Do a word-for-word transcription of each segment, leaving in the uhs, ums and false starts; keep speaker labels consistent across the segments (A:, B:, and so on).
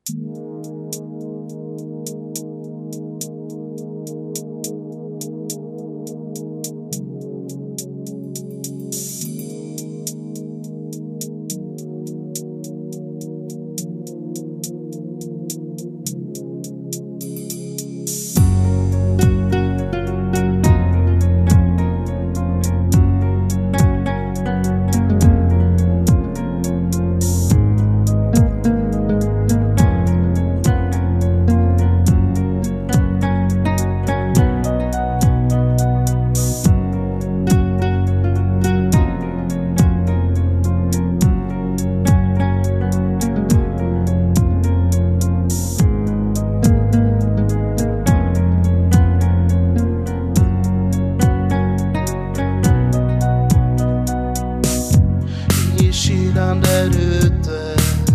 A: Där ute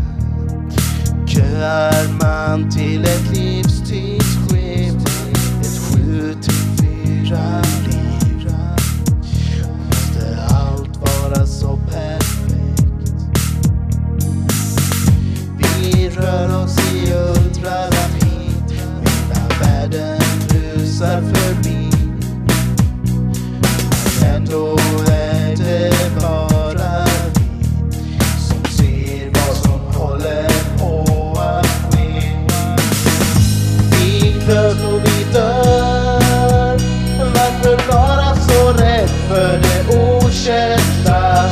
A: köar man till ett livstidsschema, ett sju till fyra liv. Måste allt vara så perfekt? Vi rör oss i ultrarapid medan världen rusar förbi. Men ändå är det bara och vi dör. Varför vara så rädd för det okända?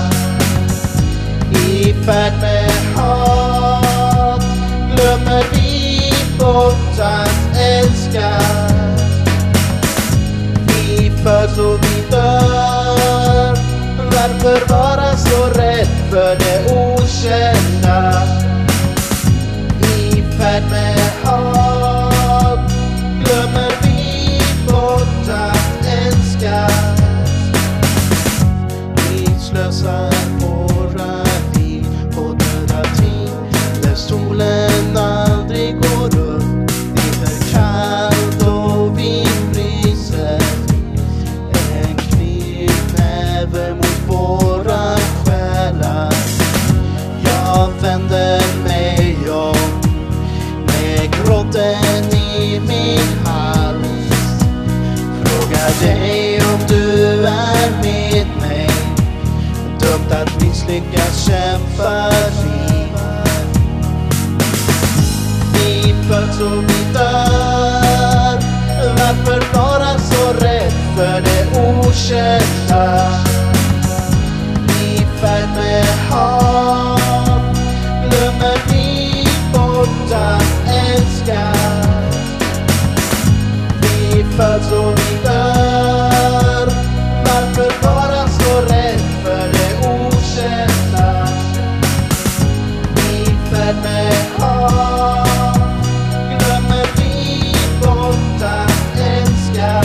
A: I färd med hat glömmer vi bort att älska. Vi föds och vi dör. Varför vara så rädd för det okända? I färd med hat glömmer vi bort att älska. Vi slösar våra liv på döda ting där solen aldrig går upp. Det är kallt och vi fryser. En knytnäve mot våra själar. Jag vänder mig om med gråten i min hals. Frågar dig om du är med mig. Dumt att misslyckas kämpa liv. Vi föds och vi dör. Varför vara så rädd för det okända? I färd med hat glömmer vi bort att älska. Vi föds och vi dör. Varför vara så rädd för det okända? I färd med hat glömmer vi bort att älska.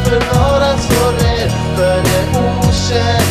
A: Varför vara så rädd för det okända?